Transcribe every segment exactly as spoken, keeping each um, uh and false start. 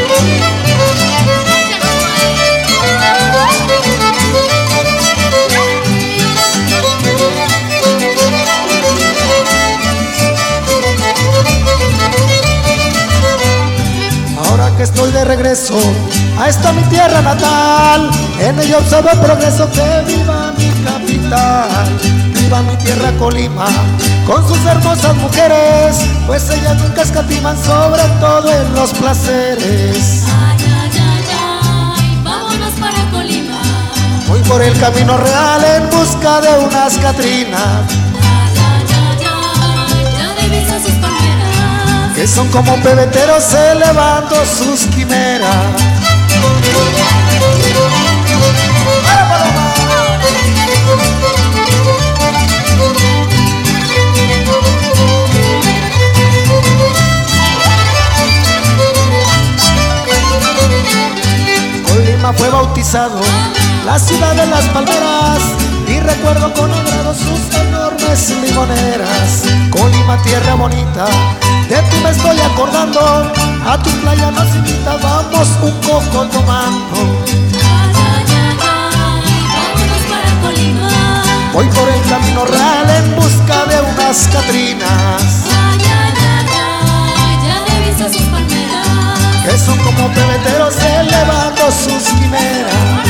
Ahora que estoy de regreso a esta mi tierra natal, en ella observo el progreso, que viva mi capital, viva mi tierra Colima, con sus hermosas mujeres, pues ellas nunca escatiman, sobre todo en los placeres. Ay, ay, ay, ay, vámonos para Colima. Voy por el camino real en busca de unas Catrinas, Ay, ay, ay, ay, ya diviso sus palmeras, que son como pebeteros elevando sus quimeras. ¡Para, Paloma! Colima fue bautizado la ciudad de las palmeras, y recuerdo con agrado sus enormes limoneras. Colima, tierra bonita, de ti me estoy acordando, a tu playa nos invita, vamos un coco tomando. ay, ay, ay, ay, vámonos para Colima. Voy por el camino real en busca de unas Catrinas, Ay, ay, ay, ay, ya diviso sus palmeras, que son como pebeteros elevando sus quimeras.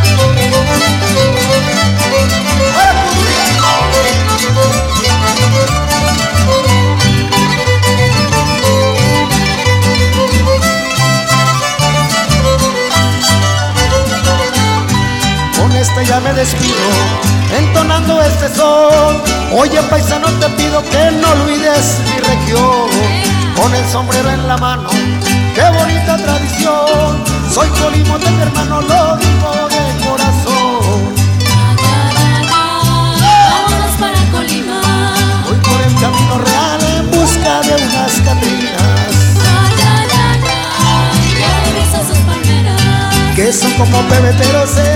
Con esta ya me despido, entonando este son. Oye, paisano, te pido que no olvides mi región. Con el sombrero en la mano, qué bonita tradición. Soy colimote, mi hermano, lo digo de corazón. ay, ay, ay, vámonos para Colima. Voy por el camino real en busca de unas Catrinas, Ay, ay, ay, ay, ya diviso sus palmeras, que son como pebeteros